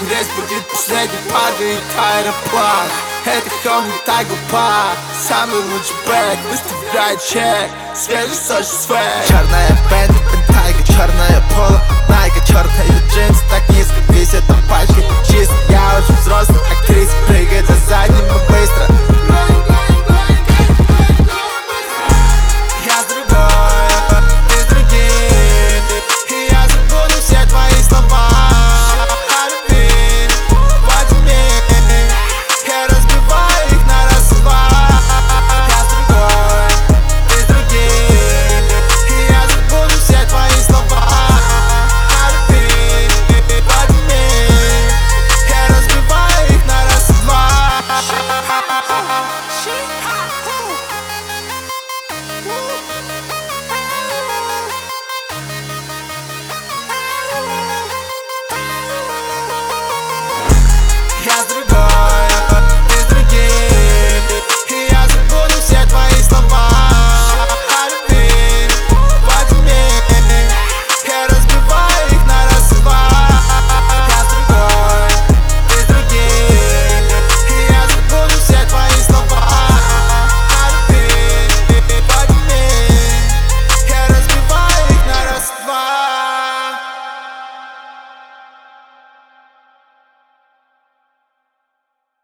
рейс будет последний, падает аэроплан. Это Хоми Тайго Парк, самый лучший бэк, выставляет чек, свежий сочный свэг. Черная Бэнди, Бентайга, черная Поло, Найка, черные джинсы так низко висят на пачке.